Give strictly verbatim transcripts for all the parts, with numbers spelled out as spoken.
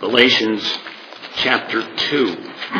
Galatians chapter two.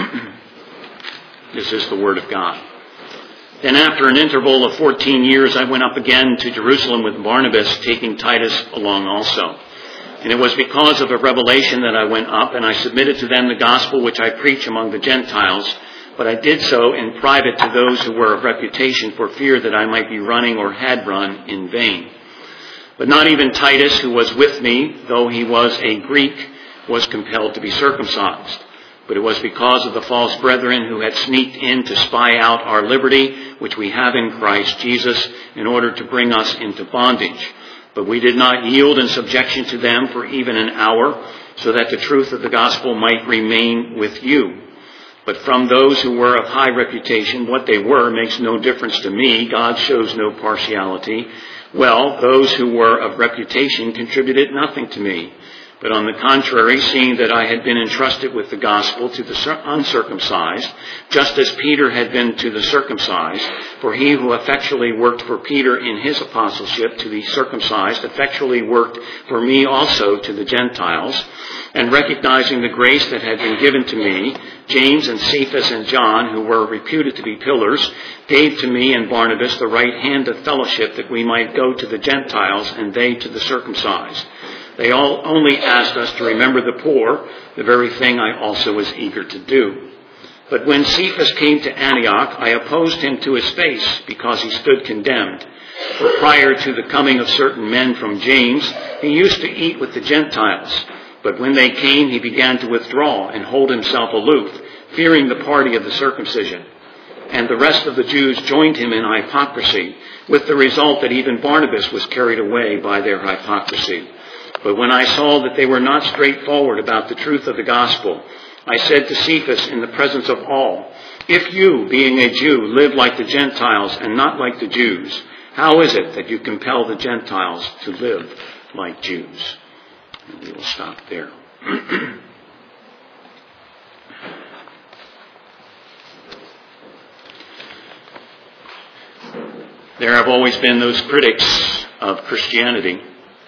This is the Word of God. Then after an interval of fourteen years, I went up again to Jerusalem with Barnabas, taking Titus along also. And it was because of a revelation that I went up, and I submitted to them the gospel which I preach among the Gentiles. But I did so in private to those who were of reputation, for fear that I might be running or had run in vain. But not even Titus, who was with me, though he was a Greek, was compelled to be circumcised. But it was because of the false brethren who had sneaked in to spy out our liberty, which we have in Christ Jesus, in order to bring us into bondage. But we did not yield in subjection to them for even an hour, so that the truth of the gospel might remain with you. But from those who were of high reputation, what they were makes no difference to me. God shows no partiality. Well, those who were of reputation contributed nothing to me. But on the contrary, seeing that I had been entrusted with the gospel to the uncircumcised, just as Peter had been to the circumcised, for he who effectually worked for Peter in his apostleship to the circumcised effectually worked for me also to the Gentiles, and recognizing the grace that had been given to me, James and Cephas and John, who were reputed to be pillars, gave to me and Barnabas the right hand of fellowship, that we might go to the Gentiles and they to the circumcised. They all only asked us to remember the poor, the very thing I also was eager to do. But when Cephas came to Antioch, I opposed him to his face, because he stood condemned. For prior to the coming of certain men from James, he used to eat with the Gentiles. But when they came, he began to withdraw and hold himself aloof, fearing the party of the circumcision. And the rest of the Jews joined him in hypocrisy, with the result that even Barnabas was carried away by their hypocrisy. But when I saw that they were not straightforward about the truth of the gospel, I said to Cephas in the presence of all, if you, being a Jew, live like the Gentiles and not like the Jews, how is it that you compel the Gentiles to live like Jews? And we will stop there. There have always been those critics of Christianity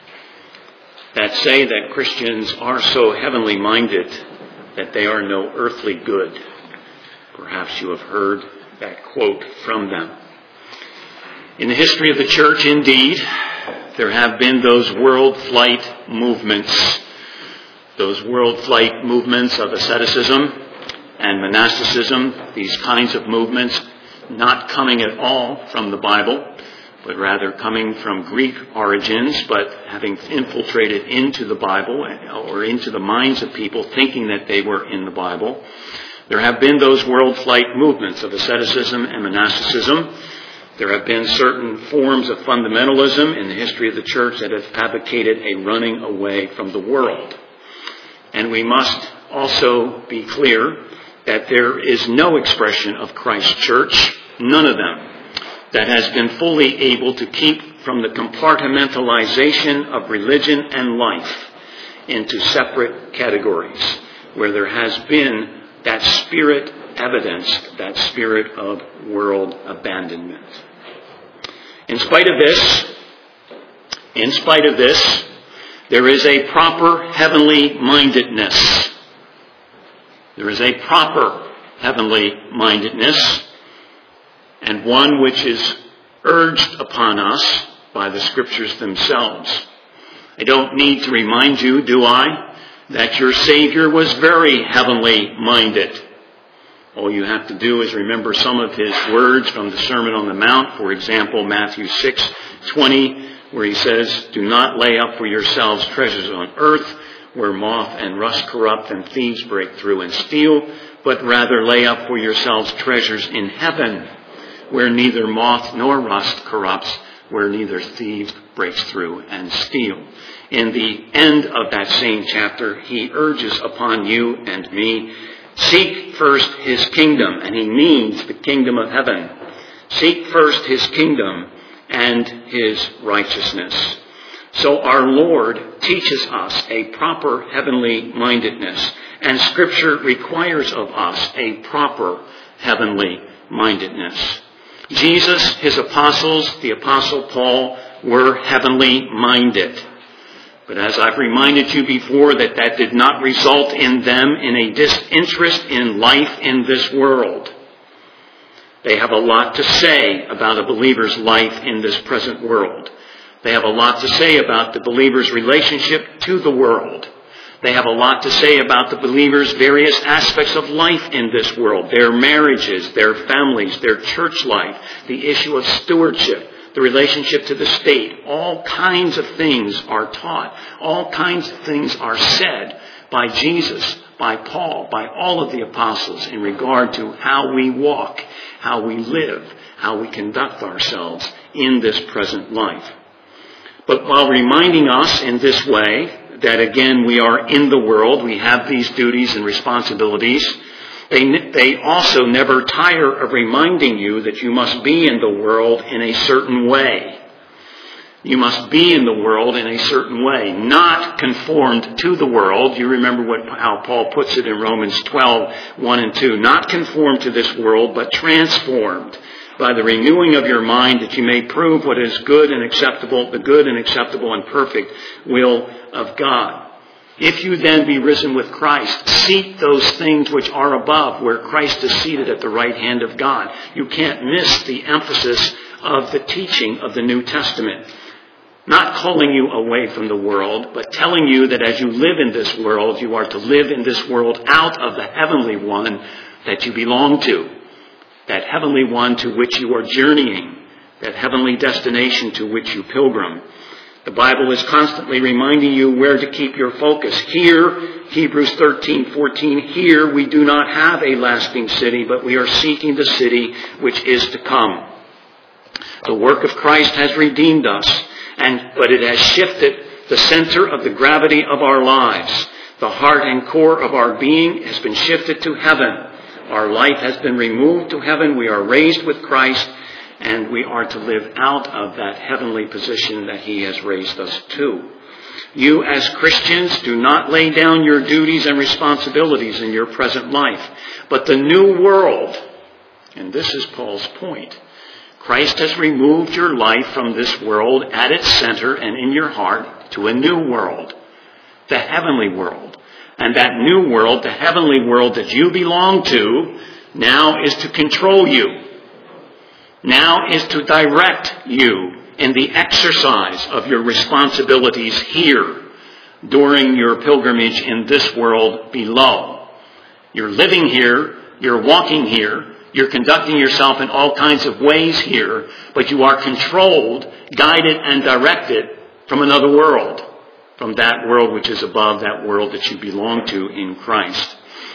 that say that Christians are so heavenly minded that they are no earthly good. Perhaps you have heard that quote from them. In the history of the church, indeed, there have been those world flight movements, those world flight movements of asceticism and monasticism, these kinds of movements not coming at all from the Bible, but rather coming from Greek origins, but having infiltrated into the Bible or into the minds of people, thinking that they were in the Bible. There have been those world flight movements of asceticism and monasticism. There have been certain forms of fundamentalism in the history of the church that have advocated a running away from the world. And we must also be clear that there is no expression of Christ's church, none of them, that has been fully able to keep from the compartmentalization of religion and life into separate categories, where there has been that spirit evidenced, that spirit of world abandonment. In spite of this, in spite of this, there is a proper heavenly mindedness. There is a proper heavenly mindedness, and one which is urged upon us by the Scriptures themselves. I don't need to remind you, do I, that your Savior was very heavenly minded. All you have to do is remember some of his words from the Sermon on the Mount. For example, Matthew six twenty, where he says, do not lay up for yourselves treasures on earth, where moth and rust corrupt and thieves break through and steal, but rather lay up for yourselves treasures in heaven, where neither moth nor rust corrupts, where neither thieves breaks through and steal. In the end of that same chapter, he urges upon you and me, seek first his kingdom, and he means the kingdom of heaven. Seek first his kingdom and his righteousness. So our Lord teaches us a proper heavenly mindedness, and Scripture requires of us a proper heavenly mindedness. Jesus, his apostles, the Apostle Paul, were heavenly minded. But as I've reminded you before, that that did not result in them in a disinterest in life in this world. They have a lot to say about a believer's life in this present world. They have a lot to say about the believer's relationship to the world. They have a lot to say about the believer's various aspects of life in this world, their marriages, their families, their church life, the issue of stewardship, the relationship to the state. All kinds of things are taught. All kinds of things are said by Jesus, by Paul, by all of the apostles in regard to how we walk, how we live, how we conduct ourselves in this present life. But while reminding us in this way that, again, we are in the world, we have these duties and responsibilities, they, they also never tire of reminding you that you must be in the world in a certain way. You must be in the world in a certain way, not conformed to the world. You remember what, how Paul puts it in Romans twelve, one and two. Not conformed to this world, but transformed by the renewing of your mind, that you may prove what is good and acceptable, the good and acceptable and perfect will of God. If you then be risen with Christ, seek those things which are above, where Christ is seated at the right hand of God. You can't miss the emphasis of the teaching of the New Testament. Not calling you away from the world, but telling you that as you live in this world, you are to live in this world out of the heavenly one that you belong to. That heavenly one to which you are journeying, that heavenly destination to which you pilgrim. The Bible is constantly reminding you where to keep your focus. Here, Hebrews thirteen fourteen, here we do not have a lasting city, but we are seeking the city which is to come. The work of Christ has redeemed us, and but it has shifted the center of the gravity of our lives. The heart and core of our being has been shifted to heaven. Our life has been removed to heaven. We are raised with Christ, and we are to live out of that heavenly position that He has raised us to. You as Christians do not lay down your duties and responsibilities in your present life, but the new world, and this is Paul's point, Christ has removed your life from this world at its center and in your heart to a new world, the heavenly world. And that new world, the heavenly world that you belong to, now is to control you. Now is to direct you in the exercise of your responsibilities here during your pilgrimage in this world below. You're living here, you're walking here, you're conducting yourself in all kinds of ways here, but you are controlled, guided, and directed from another world. From that world which is above, that world that you belong to in Christ.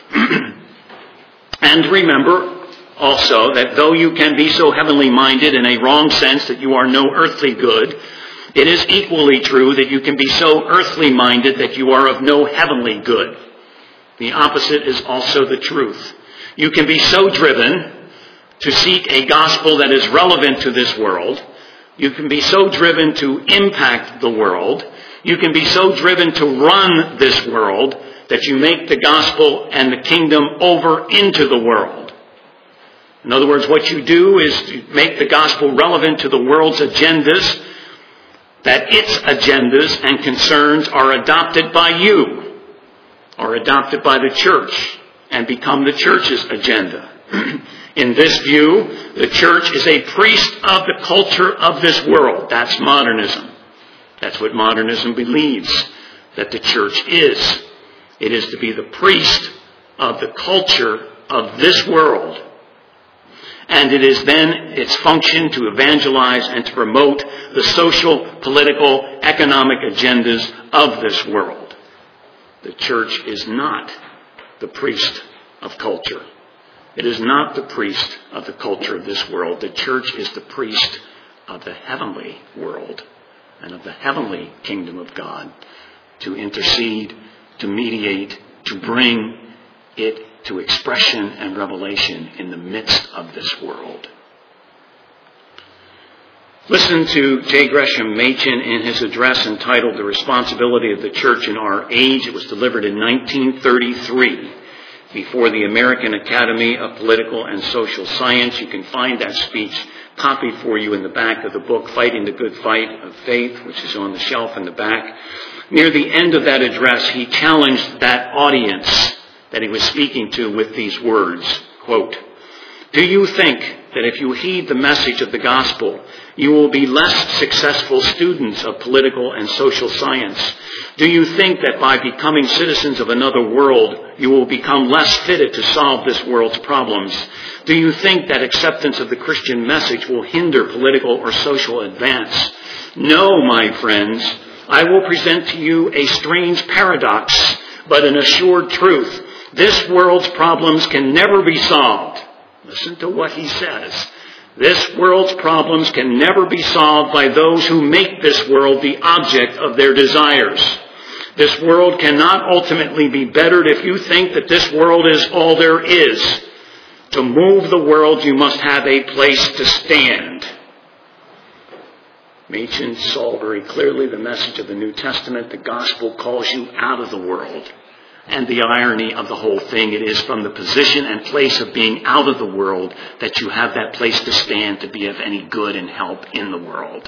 And remember also that though you can be so heavenly minded in a wrong sense that you are no earthly good, it is equally true that you can be so earthly minded that you are of no heavenly good. The opposite is also the truth. You can be so driven to seek a gospel that is relevant to this world. You can be so driven to impact the world. You can be so driven to run this world that you make the gospel and the kingdom over into the world. In other words, what you do is to make the gospel relevant to the world's agendas, that its agendas and concerns are adopted by you, are adopted by the church, and become the church's agenda. In this view, the church is a priest of the culture of this world. That's modernism. That's what modernism believes that the church is. It is to be the priest of the culture of this world. And it is then its function to evangelize and to promote the social, political, economic agendas of this world. The church is not the priest of culture. It is not the priest of the culture of this world. The church is the priest of the heavenly world and of the heavenly kingdom of God, to intercede, to mediate, to bring it to expression and revelation in the midst of this world. Listen to J. Gresham Machen in his address entitled The Responsibility of the Church in Our Age. It was delivered in nineteen thirty-three before the American Academy of Political and Social Science. You can find that speech copied for you in the back of the book, Fighting the Good Fight of Faith, which is on the shelf in the back. Near the end of that address, he challenged that audience that he was speaking to with these words, quote, "Do you think that if you heed the message of the gospel, you will be less successful students of political and social science? Do you think that by becoming citizens of another world, you will become less fitted to solve this world's problems? Do you think that acceptance of the Christian message will hinder political or social advance? No, my friends, I will present to you a strange paradox, but an assured truth. This world's problems can never be solved." Listen to what he says. "This world's problems can never be solved by those who make this world the object of their desires. This world cannot ultimately be bettered if you think that this world is all there is. To move the world, you must have a place to stand." Machen saw very clearly the message of the New Testament. The gospel calls you out of the world. And the irony of the whole thing, it is from the position and place of being out of the world that you have that place to stand to be of any good and help in the world.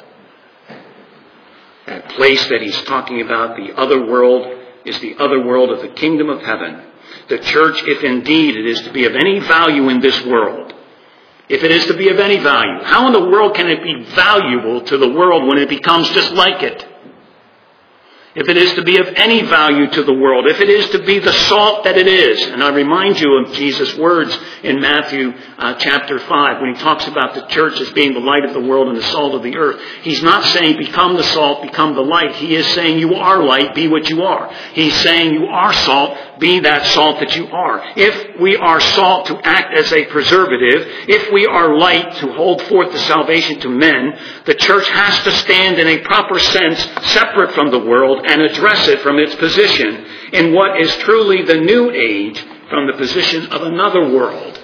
That place that he's talking about, the other world, is the other world of the kingdom of heaven. The church, if indeed it is to be of any value in this world, if it is to be of any value, how in the world can it be valuable to the world when it becomes just like it? If it is to be of any value to the world, if it is to be the salt that it is. And I remind you of Jesus' words in Matthew uh, chapter five when he talks about the church as being the light of the world and the salt of the earth. He's not saying become the salt, become the light. He is saying you are light, be what you are. He's saying you are salt, be that salt that you are. If we are salt to act as a preservative, if we are light to hold forth the salvation to men, the church has to stand in a proper sense separate from the world and address it from its position in what is truly the new age from the position of another world.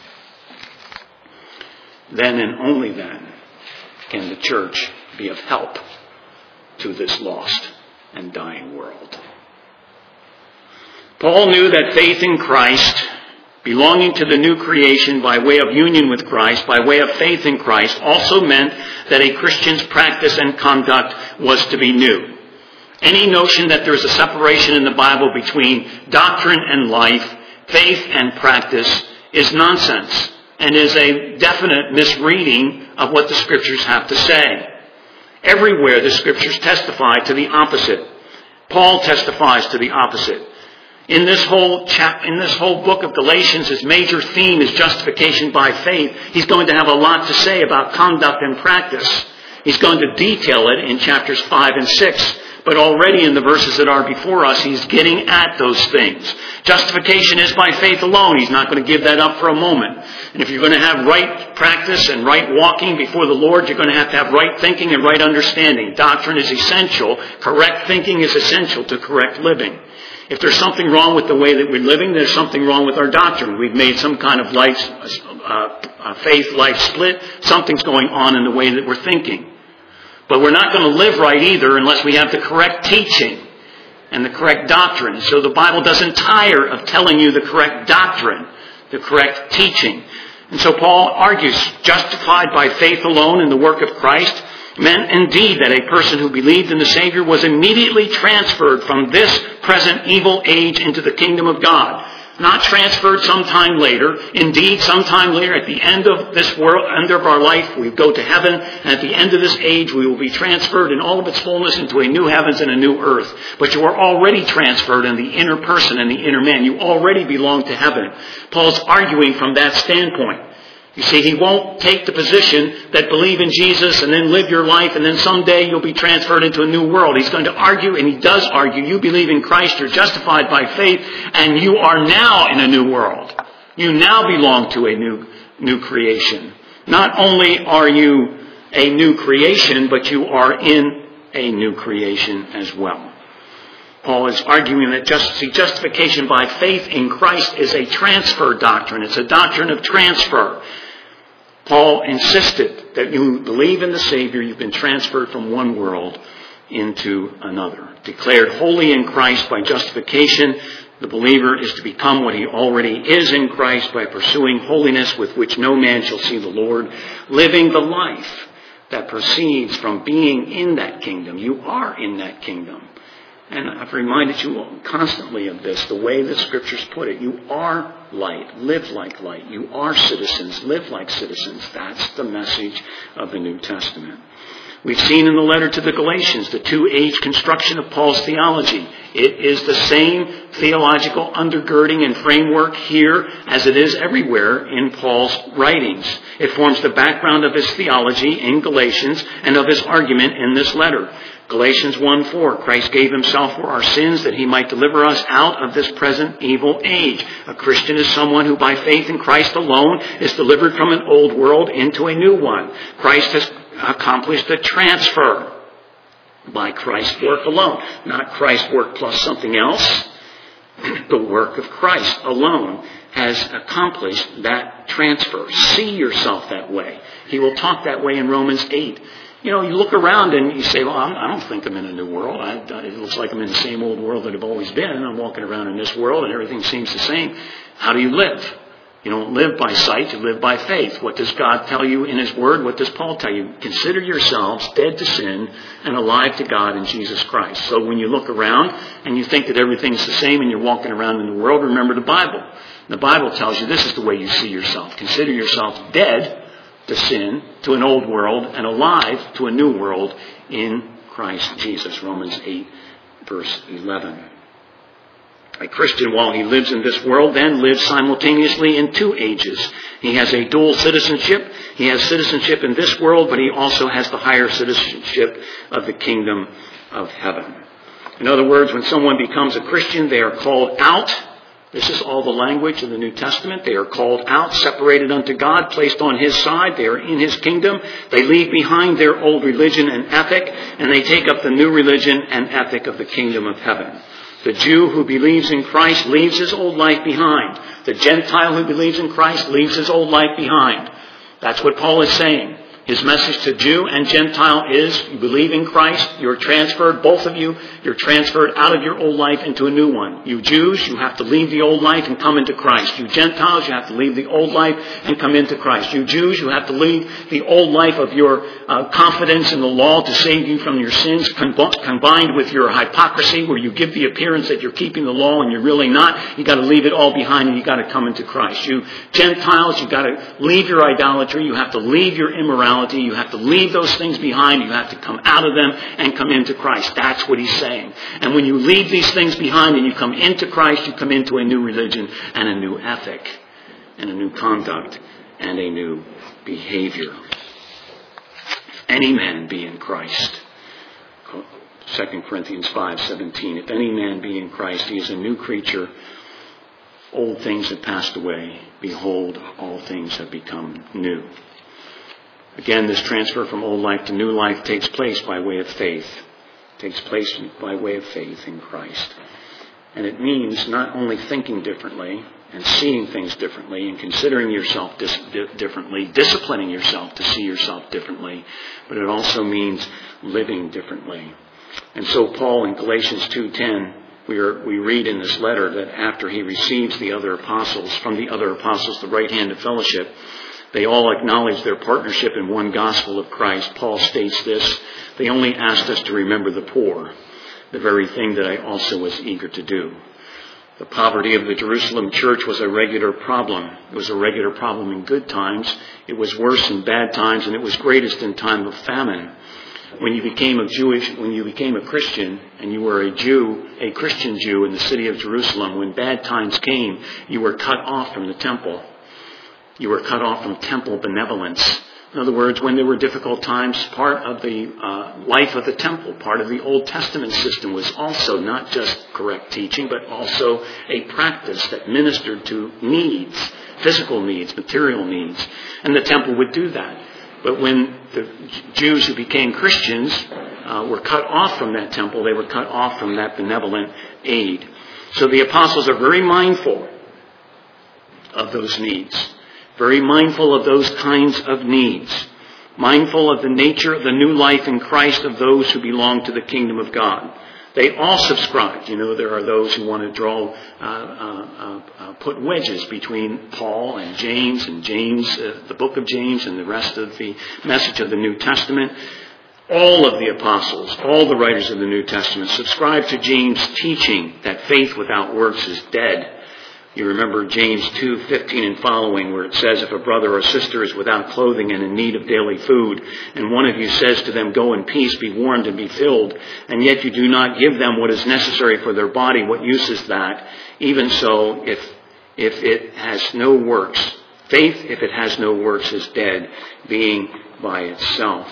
Then and only then can the church be of help to this lost and dying world. Paul knew that faith in Christ, belonging to the new creation by way of union with Christ, by way of faith in Christ, also meant that a Christian's practice and conduct was to be new. Any notion that there is a separation in the Bible between doctrine and life, faith and practice, is nonsense and is a definite misreading of what the Scriptures have to say. Everywhere the Scriptures testify to the opposite. Paul testifies to the opposite. In this whole chap, in this whole book of Galatians, his major theme is justification by faith. He's going to have a lot to say about conduct and practice. He's going to detail it in chapters five and six. But already in the verses that are before us, he's getting at those things. Justification is by faith alone. He's not going to give that up for a moment. And if you're going to have right practice and right walking before the Lord, you're going to have to have right thinking and right understanding. Doctrine is essential. Correct thinking is essential to correct living. If there's something wrong with the way that we're living, there's something wrong with our doctrine. We've made some kind of life, uh, faith-life split. Something's going on in the way that we're thinking. But we're not going to live right either unless we have the correct teaching and the correct doctrine. So the Bible doesn't tire of telling you the correct doctrine, the correct teaching. And so Paul argues, justified by faith alone in the work of Christ meant indeed that a person who believed in the Savior was immediately transferred from this present evil age into the kingdom of God. Not transferred sometime later. Indeed, sometime later at the end of this world, end of our life, we go to heaven. And at the end of this age, we will be transferred in all of its fullness into a new heavens and a new earth. But you are already transferred in the inner person and the inner man. You already belong to heaven. Paul's arguing from that standpoint. You see, he won't take the position that believe in Jesus and then live your life and then someday you'll be transferred into a new world. He's going to argue, and he does argue, you believe in Christ, you're justified by faith, and you are now in a new world. You now belong to a new, new creation. Not only are you a new creation, but you are in a new creation as well. Paul is arguing that just, see, justification by faith in Christ is a transfer doctrine. It's a doctrine of transfer. Paul insisted that you believe in the Savior, you've been transferred from one world into another. Declared holy in Christ by justification, the believer is to become what he already is in Christ by pursuing holiness with which no man shall see the Lord, living the life that proceeds from being in that kingdom. You are in that kingdom. And I've reminded you constantly of this, the way the Scriptures put it. You are light. Live like light. You are citizens. Live like citizens. That's the message of the New Testament. We've seen in the letter to the Galatians the two-age construction of Paul's theology. It is the same theological undergirding and framework here as it is everywhere in Paul's writings. It forms the background of his theology in Galatians and of his argument in this letter. Galatians one four, Christ gave himself for our sins that he might deliver us out of this present evil age. A Christian is someone who by faith in Christ alone is delivered from an old world into a new one. Christ has accomplished a transfer by Christ's work alone. Not Christ's work plus something else. The work of Christ alone has accomplished that transfer. See yourself that way. He will talk that way in Romans eight. You know, you look around and you say, well, I'm, I don't think I'm in a new world. I, it looks like I'm in the same old world that I've always been. I'm walking around in this world and everything seems the same. How do you live? You don't live by sight, you live by faith. What does God tell you in His Word? What does Paul tell you? Consider yourselves dead to sin and alive to God in Jesus Christ. So when you look around and you think that everything's the same and you're walking around in the world, remember the Bible. The Bible tells you this is the way you see yourself. Consider yourself dead to sin, to an old world, and alive to a new world in Christ Jesus. Romans eight, verse eleven. A Christian, while he lives in this world, then lives simultaneously in two ages. He has a dual citizenship. He has citizenship in this world, but he also has the higher citizenship of the kingdom of heaven. In other words, when someone becomes a Christian, they are called out. This is all the language of the New Testament. They are called out, separated unto God, placed on His side. They are in His kingdom. They leave behind their old religion and ethic, and they take up the new religion and ethic of the kingdom of heaven. The Jew who believes in Christ leaves his old life behind. The Gentile who believes in Christ leaves his old life behind. That's what Paul is saying. His message to Jew and Gentile is, you believe in Christ, you're transferred, both of you, you're transferred out of your old life into a new one. You Jews, you have to leave the old life and come into Christ. You Gentiles, you have to leave the old life and come into Christ. You Jews, you have to leave the old life of your uh, confidence in the law to save you from your sins, com- combined with your hypocrisy where you give the appearance that you're keeping the law and you're really not. You got to leave it all behind and you got to come into Christ. You Gentiles, you got to leave your idolatry. You have to leave your immorality. You have to leave those things behind. You have to come out of them and come into Christ. That's what he's saying. And when you leave these things behind and you come into Christ, you come into a new religion and a new ethic and a new conduct and a new behavior. If any man be in Christ, Second Corinthians five seventeen, if any man be in Christ, he is a new creature. Old things have passed away. Behold, all things have become new. Again, this transfer from old life to new life takes place by way of faith. It takes place by way of faith in Christ. And it means not only thinking differently and seeing things differently and considering yourself dis- differently, disciplining yourself to see yourself differently, but it also means living differently. And so Paul in Galatians two ten, we, are, we read in this letter that after he receives the other apostles, from the other apostles, the right hand of fellowship, they all acknowledge their partnership in one gospel of Christ. Paul states this, they only asked us to remember the poor, the very thing that I also was eager to do. The poverty of the Jerusalem church was a regular problem. It was a regular problem in good times. It was worse in bad times, and it was greatest in time of famine. When you became a Jewish, when you became a Christian, and you were a Jew, a Christian Jew in the city of Jerusalem, when bad times came, you were cut off from the temple. You were cut off from temple benevolence. In other words, when there were difficult times, part of the uh, life of the temple, part of the Old Testament system was also not just correct teaching, but also a practice that ministered to needs, physical needs, material needs. And the temple would do that. But when the Jews who became Christians uh, were cut off from that temple, they were cut off from that benevolent aid. So the apostles are very mindful of those needs. Very mindful of those kinds of needs. Mindful of the nature of the new life in Christ of those who belong to the kingdom of God. They all subscribe. You know, there are those who want to draw, uh, uh, uh, put wedges between Paul and James and James, uh, the book of James and the rest of the message of the New Testament. all of the apostles, all the writers of the New Testament subscribe to James' teaching that faith without works is dead. You remember James two fifteen and following, where it says, if a brother or sister is without clothing and in need of daily food, and one of you says to them, go in peace, be warmed and be filled, and yet you do not give them what is necessary for their body, what use is that? Even so, if if it has no works, faith, if it has no works, is dead, being by itself.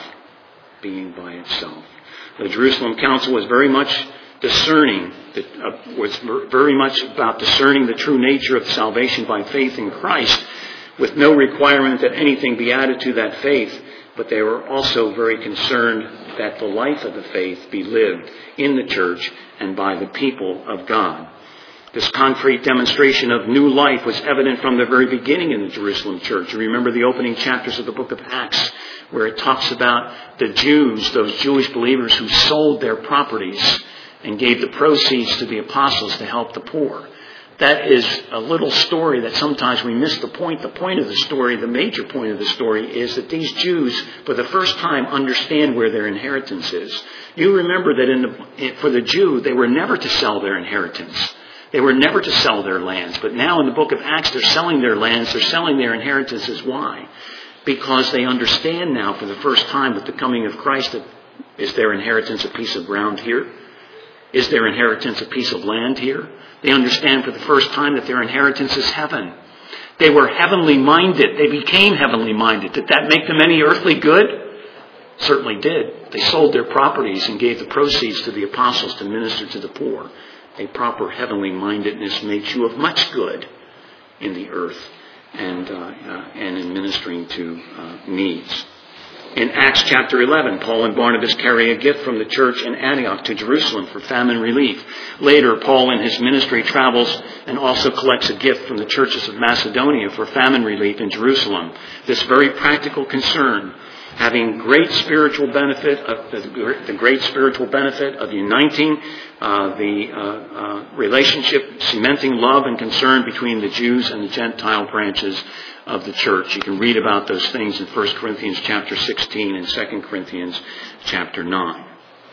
Being by itself. The Jerusalem Council was very much discerning, uh, was very much about discerning the true nature of salvation by faith in Christ, with no requirement that anything be added to that faith, but they were also very concerned that the life of the faith be lived in the church and by the people of God. This concrete demonstration of new life was evident from the very beginning in the Jerusalem church. You remember the opening chapters of the book of Acts, where it talks about the Jews, those Jewish believers who sold their properties and gave the proceeds to the apostles to help the poor. That is a little story that sometimes we miss the point. The point of the story, the major point of the story, is that these Jews, for the first time, understand where their inheritance is. You remember that in the, for the Jew, they were never to sell their inheritance. They were never to sell their lands. But now in the book of Acts, they're selling their lands. They're selling their inheritances. Why? Because they understand now for the first time with the coming of Christ that is their inheritance a piece of ground here? Is their inheritance a piece of land here? They understand for the first time that their inheritance is heaven. They were heavenly minded. They became heavenly minded. Did that make them any earthly good? Certainly did. They sold their properties and gave the proceeds to the apostles to minister to the poor. A proper heavenly mindedness makes you of much good in the earth and uh, uh, and in ministering to uh, needs. In Acts chapter eleven, Paul and Barnabas carry a gift from the church in Antioch to Jerusalem for famine relief. Later, Paul in his ministry travels and also collects a gift from the churches of Macedonia for famine relief in Jerusalem. This very practical concern, having great spiritual benefit, of the, the great spiritual benefit of uniting uh, the uh, uh, relationship, cementing love and concern between the Jews and the Gentile branches of the church. You can read about those things in First Corinthians chapter sixteen and Second Corinthians chapter nine.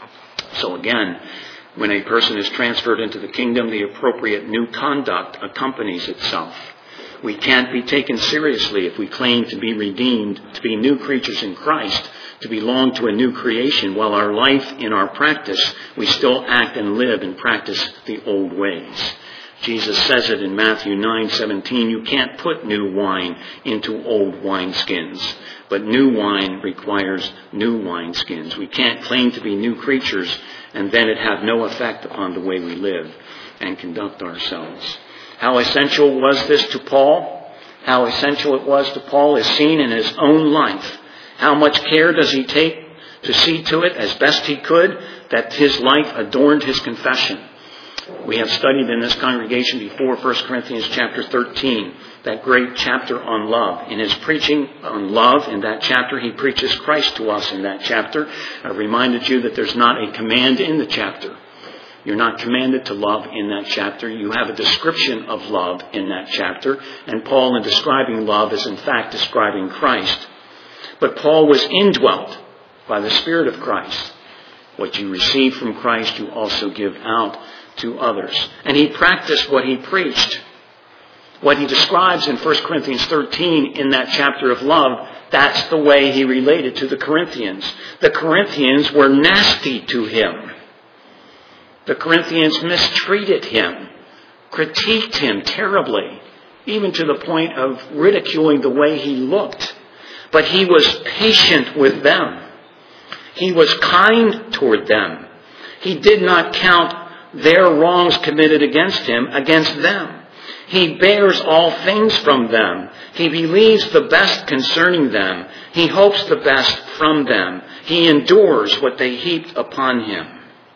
So again, when a person is transferred into the kingdom, the appropriate new conduct accompanies itself. We can't be taken seriously if we claim to be redeemed, to be new creatures in Christ, to belong to a new creation, while our life in our practice, we still act and live and practice the old ways. Jesus says it in Matthew nine seventeen, you can't put new wine into old wineskins, but new wine requires new wineskins. We can't claim to be new creatures and then it have no effect upon the way we live and conduct ourselves. How essential was this to Paul? How essential it was to Paul is seen in his own life. How much care does he take to see to it, as best he could, that his life adorned his confession? We have studied in this congregation before First Corinthians chapter thirteen, that great chapter on love. In his preaching on love, in that chapter, he preaches Christ to us in that chapter. I reminded you that there's not a command in the chapter. You're not commanded to love in that chapter. You have a description of love in that chapter. And Paul, in describing love, is in fact describing Christ. But Paul was indwelt by the Spirit of Christ. What you receive from Christ, you also give out to others. And he practiced what he preached. What he describes in First Corinthians thirteen in that chapter of love, that's the way he related to the Corinthians. The Corinthians were nasty to him. The Corinthians mistreated him, critiqued him terribly, even to the point of ridiculing the way he looked. But he was patient with them. He was kind toward them. He did not count their wrongs committed against him against them. He bears all things from them. He believes the best concerning them. He hopes the best from them. He endures what they heaped upon him.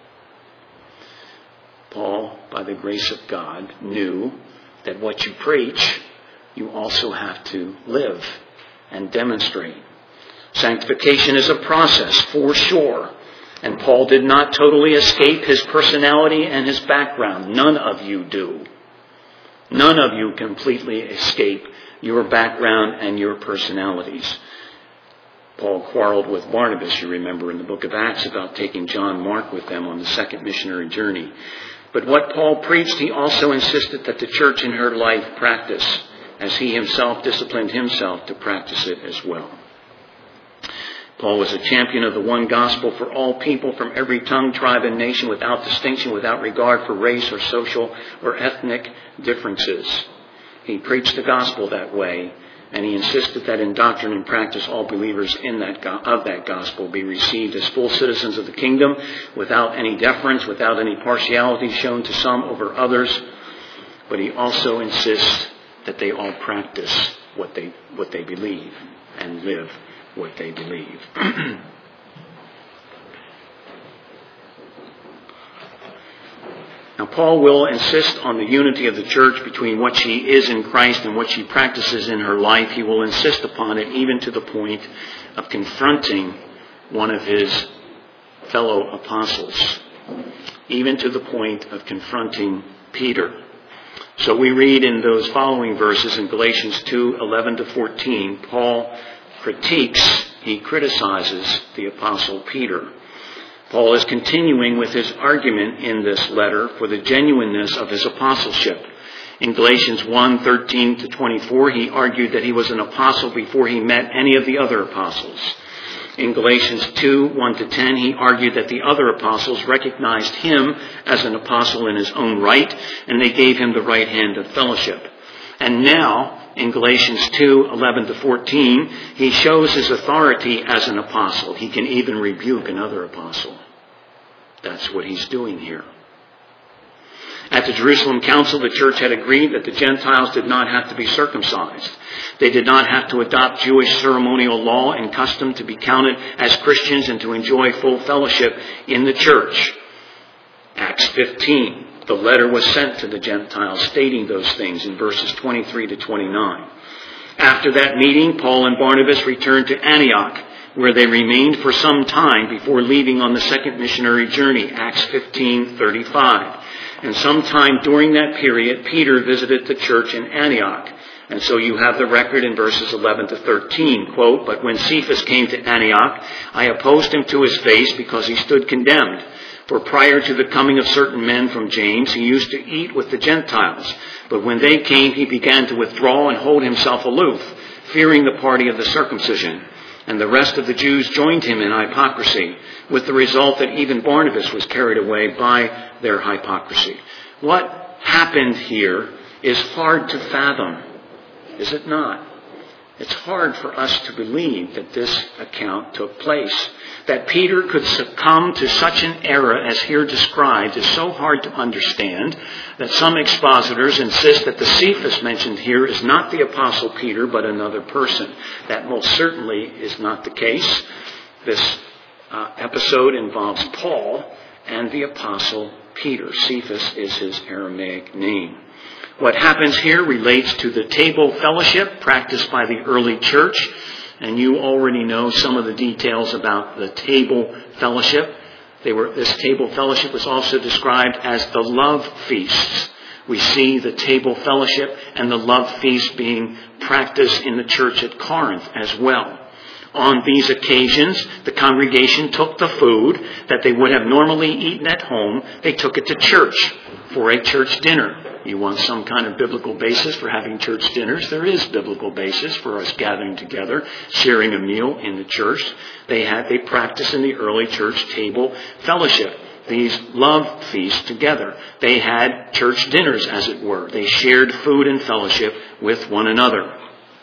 Paul, by the grace of God, knew that what you preach, you also have to live and demonstrate. Sanctification is a process, for sure. And Paul did not totally escape his personality and his background. None of you do. None of you completely escape your background and your personalities. Paul quarreled with Barnabas, you remember in the book of Acts, about taking John Mark with them on the second missionary journey. But what Paul preached, he also insisted that the church in her life practice, as he himself disciplined himself to practice it as well. Paul was a champion of the one gospel for all people from every tongue, tribe, and nation, without distinction, without regard for race or social or ethnic differences. He preached the gospel that way, and he insisted that in doctrine and practice all believers in that of that gospel be received as full citizens of the kingdom, without any deference, without any partiality shown to some over others. But he also insists that they all practice what they what they believe and live what they believe. Now, Paul will insist on the unity of the church between what she is in Christ and what she practices in her life. He will insist upon it even to the point of confronting one of his fellow apostles, even to the point of confronting Peter. So we read in those following verses in Galatians two, eleven to fourteen, Paul critiques, he criticizes the apostle Peter. Paul is continuing with his argument in this letter for the genuineness of his apostleship. In Galatians one, thirteen to twenty-four, he argued that he was an apostle before he met any of the other apostles. In Galatians two, one to ten, he argued that the other apostles recognized him as an apostle in his own right, and they gave him the right hand of fellowship. And now, in Galatians two, eleven to fourteen, he shows his authority as an apostle. He can even rebuke another apostle. That's what he's doing here. At the Jerusalem Council, the church had agreed that the Gentiles did not have to be circumcised. They did not have to adopt Jewish ceremonial law and custom to be counted as Christians and to enjoy full fellowship in the church. Acts fifteen. The letter was sent to the Gentiles stating those things in verses twenty-three to twenty-nine. After that meeting, Paul and Barnabas returned to Antioch, where they remained for some time before leaving on the second missionary journey, Acts fifteen thirty-five. And sometime during that period, Peter visited the church in Antioch. And so you have the record in verses eleven to thirteen, quote, "But when Cephas came to Antioch, I opposed him to his face because he stood condemned. For prior to the coming of certain men from James, he used to eat with the Gentiles. But when they came, he began to withdraw and hold himself aloof, fearing the party of the circumcision. And the rest of the Jews joined him in hypocrisy, with the result that even Barnabas was carried away by their hypocrisy." What happened here is hard to fathom, is it not? It's hard for us to believe that this account took place. That Peter could succumb to such an error as here described is so hard to understand that some expositors insist that the Cephas mentioned here is not the Apostle Peter but another person. That most certainly is not the case. This uh, episode involves Paul and the Apostle Peter. Cephas is his Aramaic name. What happens here relates to the table fellowship practiced by the early church. And you already know some of the details about the table fellowship. They were, this table fellowship was also described as the love feasts. We see the table fellowship and the love feast being practiced in the church at Corinth as well. On these occasions, the congregation took the food that they would have normally eaten at home. They took it to church for a church dinner. You want some kind of biblical basis for having church dinners? There is biblical basis for us gathering together, sharing a meal in the church. They had, they practiced in the early church table fellowship, these love feasts together. They had church dinners, as it were. They shared food and fellowship with one another.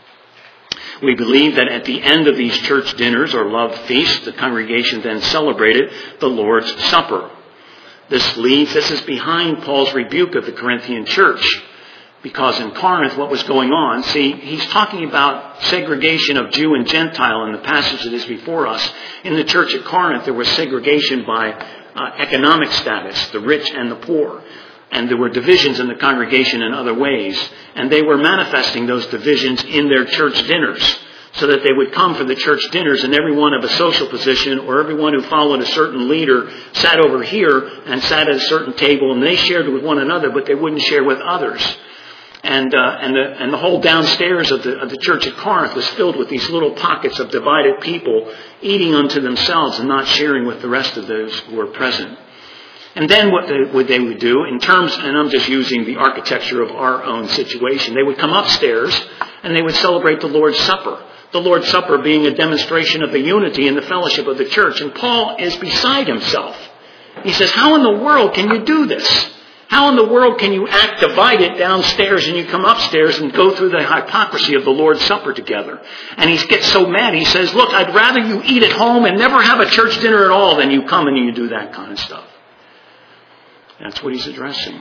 We believe that at the end of these church dinners or love feasts, the congregation then celebrated the Lord's Supper. This leads, this is behind Paul's rebuke of the Corinthian church. Because in Corinth, what was going on, see, he's talking about segregation of Jew and Gentile in the passage that is before us. In the church at Corinth, there was segregation by uh, economic status, the rich and the poor. And there were divisions in the congregation in other ways. And they were manifesting those divisions in their church dinners, so that they would come for the church dinners and everyone of a social position or everyone who followed a certain leader sat over here and sat at a certain table and they shared with one another, but they wouldn't share with others. And, uh, and, the, and the whole downstairs of the, of the church at Corinth was filled with these little pockets of divided people eating unto themselves and not sharing with the rest of those who were present. And then what they, what they would do in terms, and I'm just using the architecture of our own situation, they would come upstairs and they would celebrate the Lord's Supper. The Lord's Supper being a demonstration of the unity and the fellowship of the church. And Paul is beside himself. He says, how in the world can you do this? How in the world can you act divided downstairs and you come upstairs and go through the hypocrisy of the Lord's Supper together? And he gets so mad, he says, look, I'd rather you eat at home and never have a church dinner at all than you come and you do that kind of stuff. That's what he's addressing.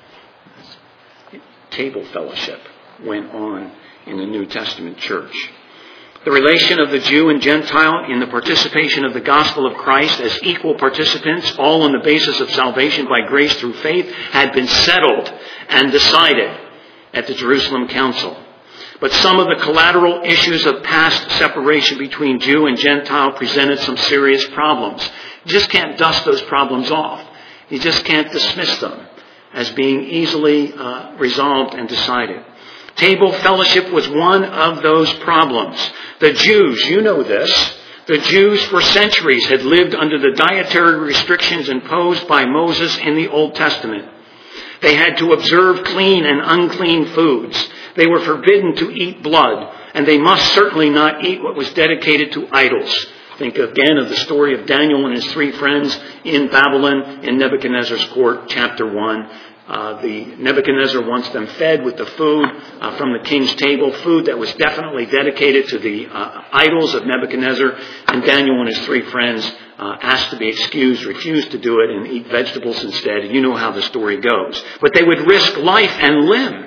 Table fellowship went on in the New Testament church. The relation of the Jew and Gentile in the participation of the gospel of Christ as equal participants, all on the basis of salvation by grace through faith, had been settled and decided at the Jerusalem Council. But some of the collateral issues of past separation between Jew and Gentile presented some serious problems. You just can't dust those problems off. You just can't dismiss them as being easily uh, resolved and decided. Table fellowship was one of those problems. The Jews, you know this, the Jews for centuries had lived under the dietary restrictions imposed by Moses in the Old Testament. They had to observe clean and unclean foods. They were forbidden to eat blood, and they must certainly not eat what was dedicated to idols. Think again of the story of Daniel and his three friends in Babylon in Nebuchadnezzar's court, chapter one. Uh, the Nebuchadnezzar wants them fed with the food uh, from the king's table, food that was definitely dedicated to the uh, idols of Nebuchadnezzar. And Daniel and his three friends uh, asked to be excused, refused to do it, and eat vegetables instead. You know how the story goes. But they would risk life and limb.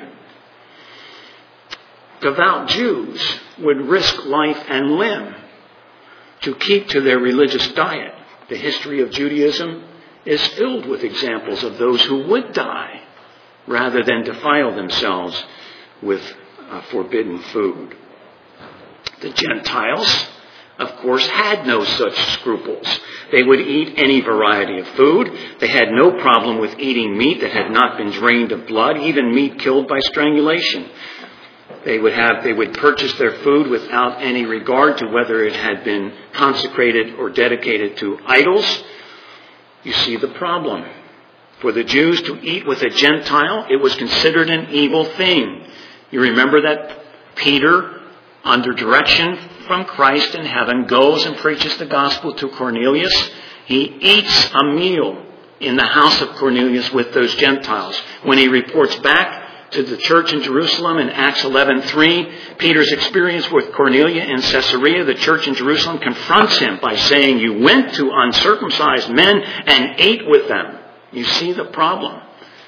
Devout Jews would risk life and limb to keep to their religious diet. The history of Judaism is filled with examples of those who would die rather than defile themselves with uh, forbidden food. The Gentiles, of course, had no such scruples. They would eat any variety of food. They had no problem with eating meat that had not been drained of blood, even meat killed by strangulation. They would have, they would purchase their food without any regard to whether it had been consecrated or dedicated to idols. You see the problem. For the Jews to eat with a Gentile, it was considered an evil thing. You remember that Peter, under direction from Christ in heaven, goes and preaches the gospel to Cornelius. He eats a meal in the house of Cornelius with those Gentiles. When he reports back to the church in Jerusalem in Acts eleven three, Peter's experience with Cornelia in Caesarea, the church in Jerusalem, confronts him by saying, you went to uncircumcised men and ate with them. You see the problem.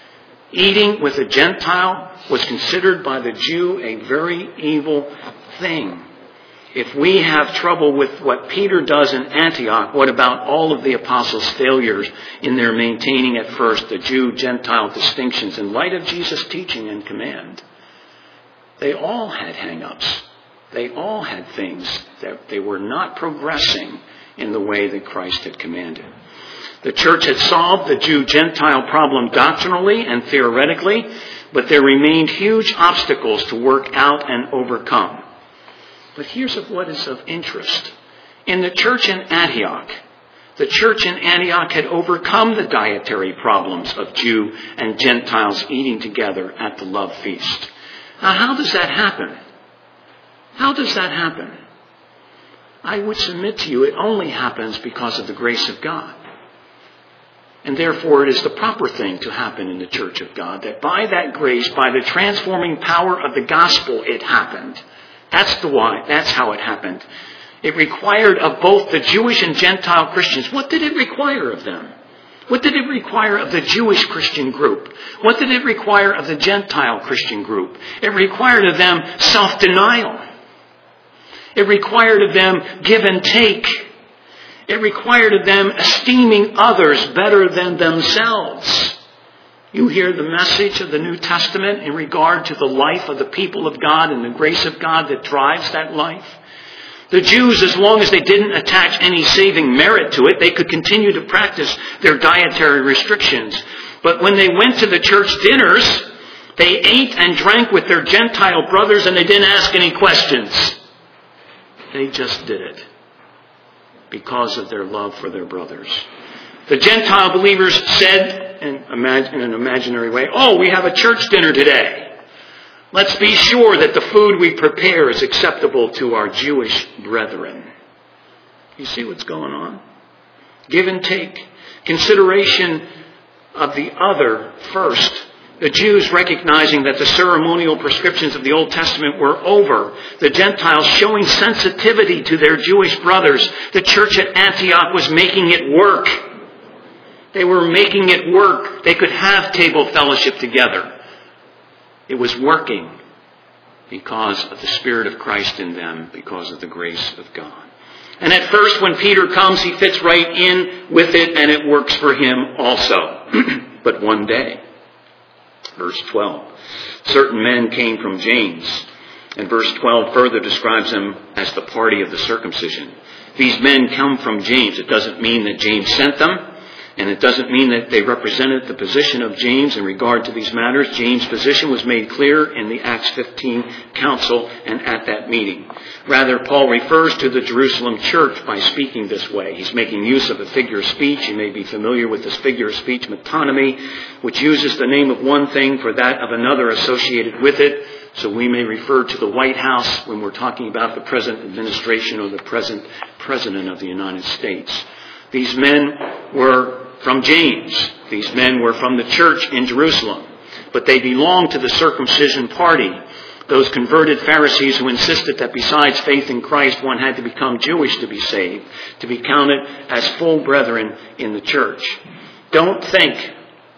Eating with a Gentile was considered by the Jew a very evil thing. If we have trouble with what Peter does in Antioch, what about all of the apostles' failures in their maintaining at first the Jew-Gentile distinctions in light of Jesus' teaching and command? They all had hang-ups. They all had things that they were not progressing in the way that Christ had commanded. The church had solved the Jew-Gentile problem doctrinally and theoretically, but there remained huge obstacles to work out and overcome. But here's what is of interest. In the church in Antioch, the church in Antioch had overcome the dietary problems of Jew and Gentiles eating together at the love feast. Now, how does that happen? How does that happen? I would submit to you it only happens because of the grace of God. And therefore it is the proper thing to happen in the church of God, that by that grace, by the transforming power of the gospel, it happened. That's the why. That's how it happened. It required of both the Jewish and Gentile Christians. What did it require of them? What did it require of the Jewish Christian group? What did it require of the Gentile Christian group? It required of them self-denial. It required of them give and take. It required of them esteeming others better than themselves. You hear the message of the New Testament in regard to the life of the people of God and the grace of God that drives that life. The Jews, as long as they didn't attach any saving merit to it, they could continue to practice their dietary restrictions. But when they went to the church dinners They ate and drank with their Gentile brothers and they didn't ask any questions. They just did it because of their love for their brothers. The Gentile believers said in an imaginary way, "Oh, we have a church dinner today. Let's be sure that the food we prepare is acceptable to our Jewish brethren." You see what's going on? Give and take. Consideration of the other first. The Jews recognizing that the ceremonial prescriptions of the Old Testament were over. The Gentiles showing sensitivity to their Jewish brothers. The church at Antioch was making it work. They were making it work. They could have table fellowship together. It was working because of the Spirit of Christ in them, because of the grace of God. And at first, when Peter comes, he fits right in with it, and it works for him also. But one day, verse twelve, certain men came from James. And verse twelve further describes them as the party of the circumcision. These men come from James. It doesn't mean that James sent them. And it doesn't mean that they represented the position of James in regard to these matters. James' position was made clear in the Acts fifteen council and at that meeting. Rather, Paul refers to the Jerusalem church by speaking this way. He's making use of a figure of speech. You may be familiar with this figure of speech, metonymy, which uses the name of one thing for that of another associated with it. So we may refer to the White House when we're talking about the present administration or the present president of the United States. These men were from James. These men were from the church in Jerusalem. But they belonged to the circumcision party. Those converted Pharisees who insisted that besides faith in Christ, one had to become Jewish to be saved, to be counted as full brethren in the church. Don't think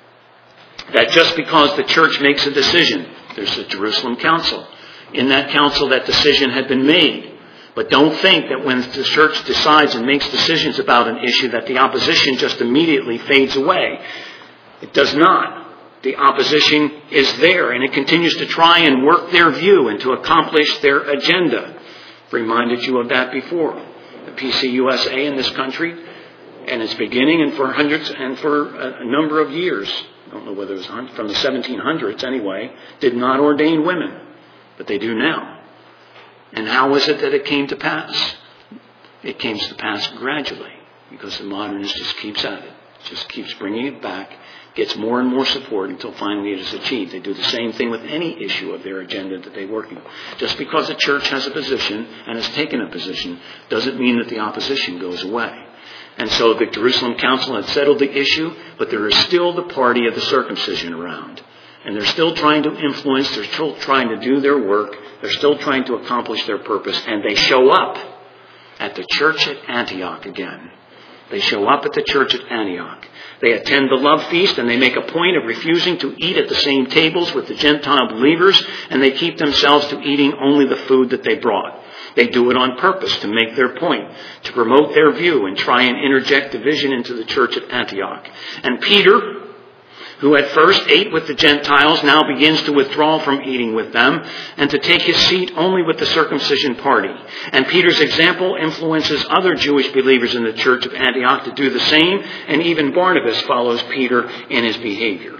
that just because the church makes a decision, there's the Jerusalem council. In that council, that decision had been made. But don't think that when the church decides and makes decisions about an issue that the opposition just immediately fades away. It does not. The opposition is there and it continues to try and work their view and to accomplish their agenda. I've reminded you of that before. The P C U S A in this country and its beginning and for hundreds and for a number of years, I don't know whether it was from the seventeen hundreds anyway, did not ordain women. But they do now. And how was it that it came to pass? It came to pass gradually because the modernist just keeps at it. Just keeps bringing it back, gets more and more support until finally it is achieved. They do the same thing with any issue of their agenda that they work in. Just because the church has a position and has taken a position doesn't mean that the opposition goes away. And so the Jerusalem Council had settled the issue, but there is still the party of the circumcision around. And they're still trying to influence, they're still trying to do their work, they're still trying to accomplish their purpose, and they show up at the church at Antioch again. They show up at the church at Antioch. They attend the love feast and they make a point of refusing to eat at the same tables with the Gentile believers, and they keep themselves to eating only the food that they brought. They do it on purpose to make their point, to promote their view and try and interject division into the church at Antioch. And Peter, who at first ate with the Gentiles, now begins to withdraw from eating with them and to take his seat only with the circumcision party. And Peter's example influences other Jewish believers in the church of Antioch to do the same, and even Barnabas follows Peter in his behavior.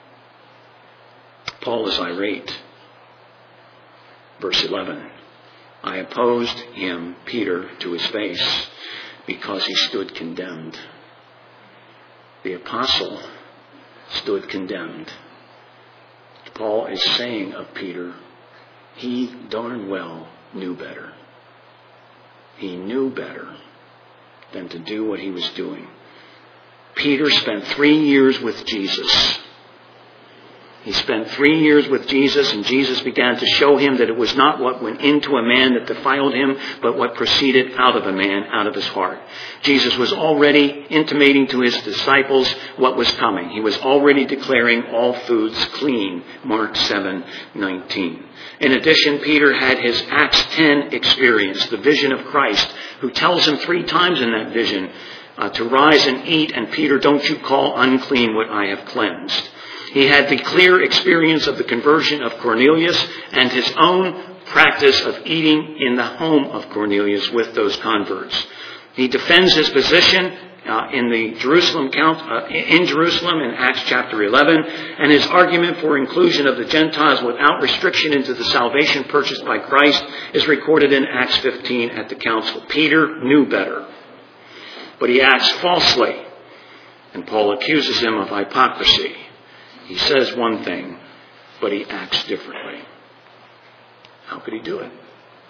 Paul is irate. Verse eleven. I opposed him, Peter, to his face because he stood condemned. The apostle stood condemned. Paul is saying of Peter, he darn well knew better. He knew better than to do what he was doing. Peter spent three years with Jesus. He spent three years with Jesus, and Jesus began to show him that it was not what went into a man that defiled him, but what proceeded out of a man, out of his heart. Jesus was already intimating to his disciples what was coming. He was already declaring all foods clean, Mark seven nineteen. In addition, Peter had his Acts ten experience, the vision of Christ, who tells him three times in that vision uh, to rise and eat, and Peter, don't you call unclean what I have cleansed. He had the clear experience of the conversion of Cornelius and his own practice of eating in the home of Cornelius with those converts. He defends his position uh, in the Jerusalem count, uh, in Jerusalem in Acts chapter eleven, and his argument for inclusion of the Gentiles without restriction into the salvation purchased by Christ is recorded in Acts fifteen at the council. Peter knew better, but he acts falsely, and Paul accuses him of hypocrisy. He says one thing, but he acts differently. How could he do it?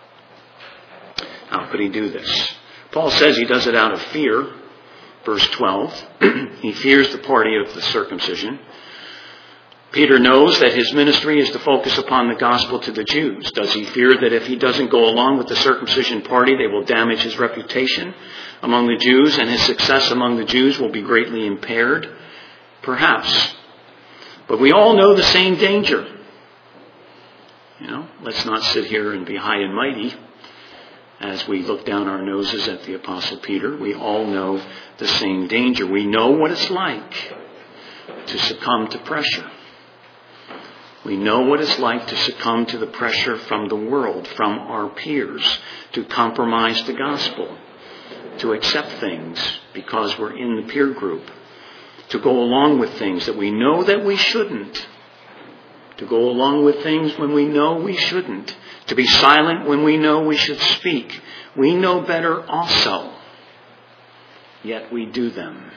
How could he do this? Paul says he does it out of fear. Verse twelve, he fears the party of the circumcision. Peter knows that his ministry is to focus upon the gospel to the Jews. Does he fear that if he doesn't go along with the circumcision party, they will damage his reputation among the Jews and his success among the Jews will be greatly impaired? Perhaps. But we all know the same danger. You know, let's not sit here and be high and mighty as we look down our noses at the Apostle Peter. We all know the same danger. We know what it's like to succumb to pressure. We know what it's like to succumb to the pressure from the world, from our peers, to compromise the gospel, to accept things because we're in the peer group, to go along with things that we know that we shouldn't, to go along with things when we know we shouldn't, to be silent when we know we should speak. We know better also, yet we do them.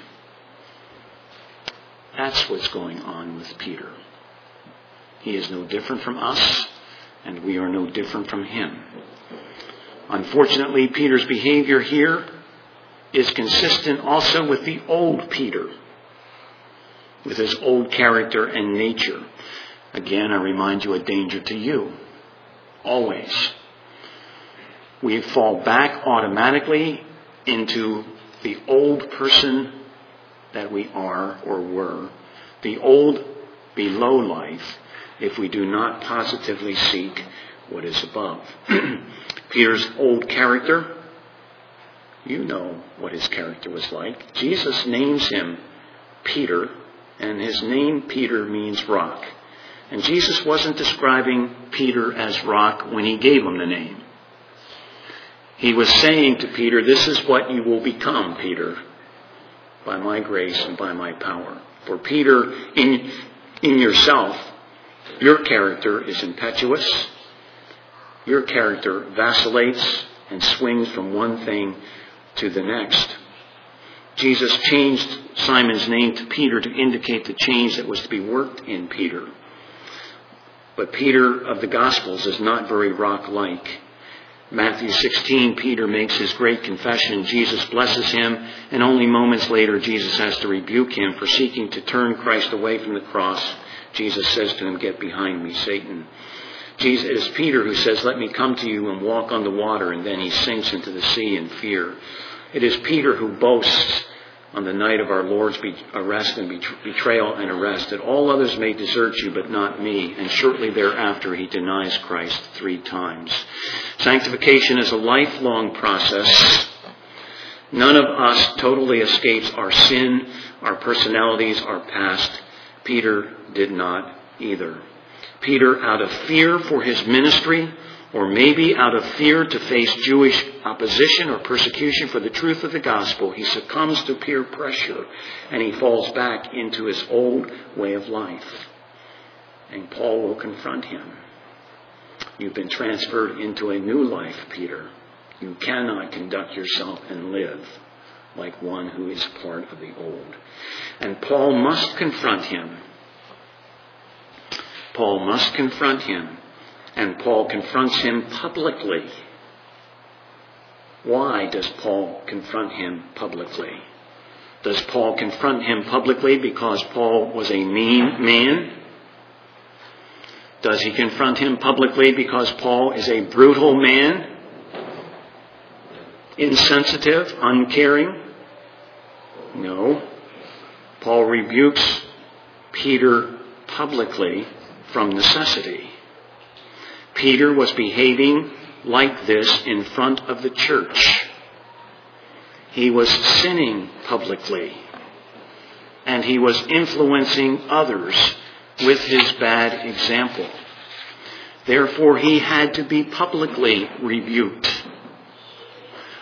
That's what's going on with Peter. He is no different from us, and we are no different from him. Unfortunately, Peter's behavior here is consistent also with the old Peter, with his old character and nature. Again, I remind you, a danger to you. Always. We fall back automatically into the old person that we are or were, the old below life, if we do not positively seek what is above. Peter's old character, you know what his character was like. Jesus names him Peter, and his name Peter means rock. And Jesus wasn't describing Peter as rock when he gave him the name. He was saying to Peter, this is what you will become, Peter, by my grace and by my power. For Peter, in, in yourself, your character is impetuous. Your character vacillates and swings from one thing to the next. Jesus changed Simon's name to Peter to indicate the change that was to be worked in Peter. But Peter of the Gospels is not very rock-like. Matthew sixteen, Peter makes his great confession. Jesus blesses him, and only moments later Jesus has to rebuke him for seeking to turn Christ away from the cross. Jesus says to him, get behind me, Satan. Jesus, it is Peter who says, let me come to you and walk on the water, and then he sinks into the sea in fear. It is Peter who boasts on the night of our Lord's arrest and betrayal and arrest that all others may desert you, but not me. And shortly thereafter, he denies Christ three times. Sanctification is a lifelong process. None of us totally escapes our sin, our personalities, our past. Peter did not either. Peter, out of fear for his ministry, or maybe out of fear to face Jewish opposition or persecution for the truth of the gospel, he succumbs to peer pressure and he falls back into his old way of life. And Paul will confront him. You've been transferred into a new life, Peter. You cannot conduct yourself and live like one who is part of the old. And Paul must confront him. Paul must confront him. And Paul confronts him publicly. Why does Paul confront him publicly? Does Paul confront him publicly because Paul was a mean man? Does he confront him publicly because Paul is a brutal man? Insensitive, uncaring? No. Paul rebukes Peter publicly from necessity. Peter was behaving like this in front of the church. He was sinning publicly, and he was influencing others with his bad example. Therefore, he had to be publicly rebuked.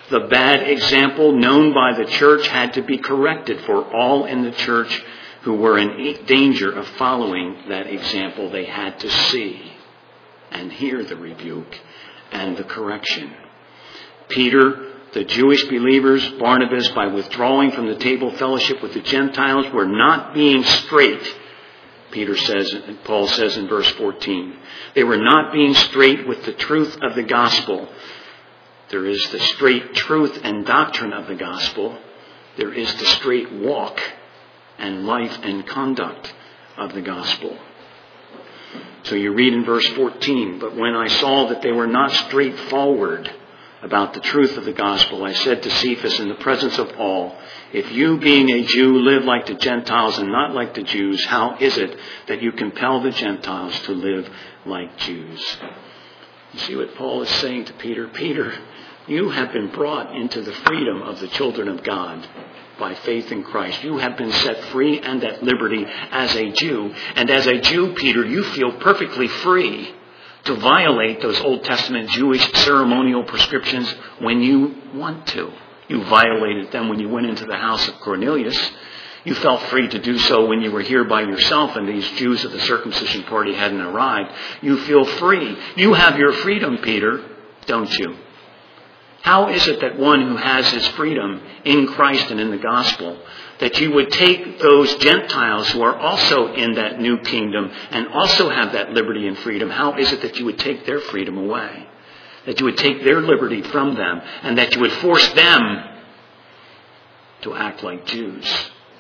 The bad example known by the church had to be corrected for all in the church who were in danger of following that example. They had to see and hear the rebuke and the correction. Peter, the Jewish believers, Barnabas, by withdrawing from the table fellowship with the Gentiles, were not being straight. Peter says, and Paul says in verse fourteen, they were not being straight with the truth of the gospel. There is the straight truth and doctrine of the gospel. There is the straight walk and life and conduct of the gospel. So you read in verse fourteen, but when I saw that they were not straightforward about the truth of the gospel, I said to Cephas in the presence of all, if you, being a Jew, live like the Gentiles and not like the Jews, how is it that you compel the Gentiles to live like Jews? You see what Paul is saying to Peter? Peter, you have been brought into the freedom of the children of God by faith in Christ. You have been set free and at liberty as a Jew. And as a Jew, Peter, you feel perfectly free to violate those Old Testament Jewish ceremonial prescriptions when you want to. You violated them when you went into the house of Cornelius. You felt free to do so when you were here by yourself and these Jews of the circumcision party hadn't arrived. You feel free. You have your freedom, Peter, don't you? How is it that one who has his freedom in Christ and in the gospel, that you would take those Gentiles who are also in that new kingdom and also have that liberty and freedom, how is it that you would take their freedom away? That you would take their liberty from them and that you would force them to act like Jews?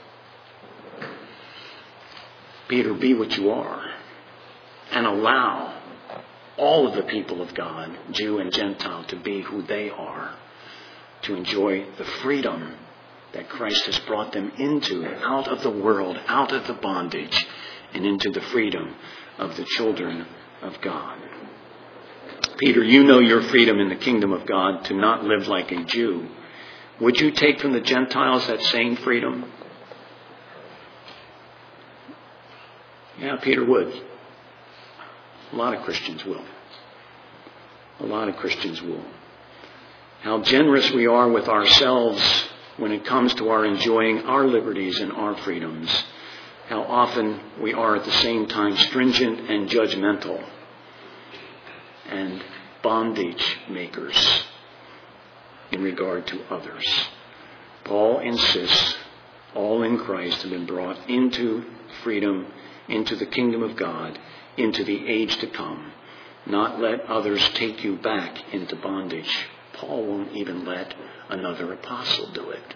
Peter, be what you are and allow all of the people of God, Jew and Gentile, to be who they are, to enjoy the freedom that Christ has brought them into, out of the world, out of the bondage, and into the freedom of the children of God. Peter, you know your freedom in the kingdom of God to not live like a Jew. Would you take from the Gentiles that same freedom? Yeah, Peter would. A lot of Christians will. A lot of Christians will. How generous we are with ourselves when it comes to our enjoying our liberties and our freedoms. How often we are at the same time stringent and judgmental and bondage makers in regard to others. Paul insists all in Christ have been brought into freedom, into the kingdom of God, into the age to come. Not let others take you back into bondage. Paul won't even let another apostle do it.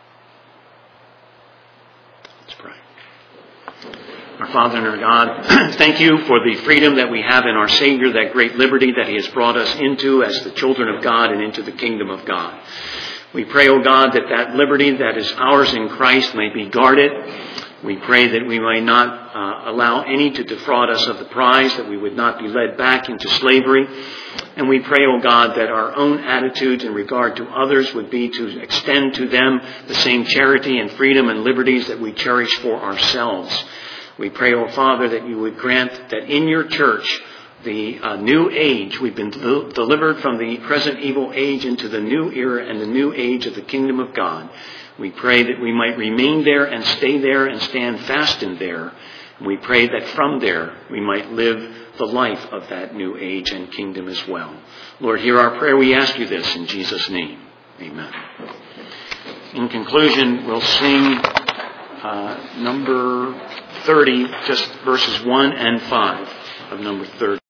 Let's pray. Our Father and our God, thank you for the freedom that we have in our Savior, that great liberty that He has brought us into as the children of God and into the kingdom of God. We pray, O God, that that liberty that is ours in Christ may be guarded. We pray that we may not uh, allow any to defraud us of the prize, that we would not be led back into slavery. And we pray, O God, that our own attitudes in regard to others would be to extend to them the same charity and freedom and liberties that we cherish for ourselves. We pray, O Father, that you would grant that in your church, the uh, new age, we've been del- delivered from the present evil age into the new era and the new age of the kingdom of God. We pray that we might remain there and stay there and stand fast in there. And we pray that from there we might live the life of that new age and kingdom as well. Lord, hear our prayer. We ask you this in Jesus' name. Amen. In conclusion, we'll sing uh, number thirty, just verses one and five of number thirty.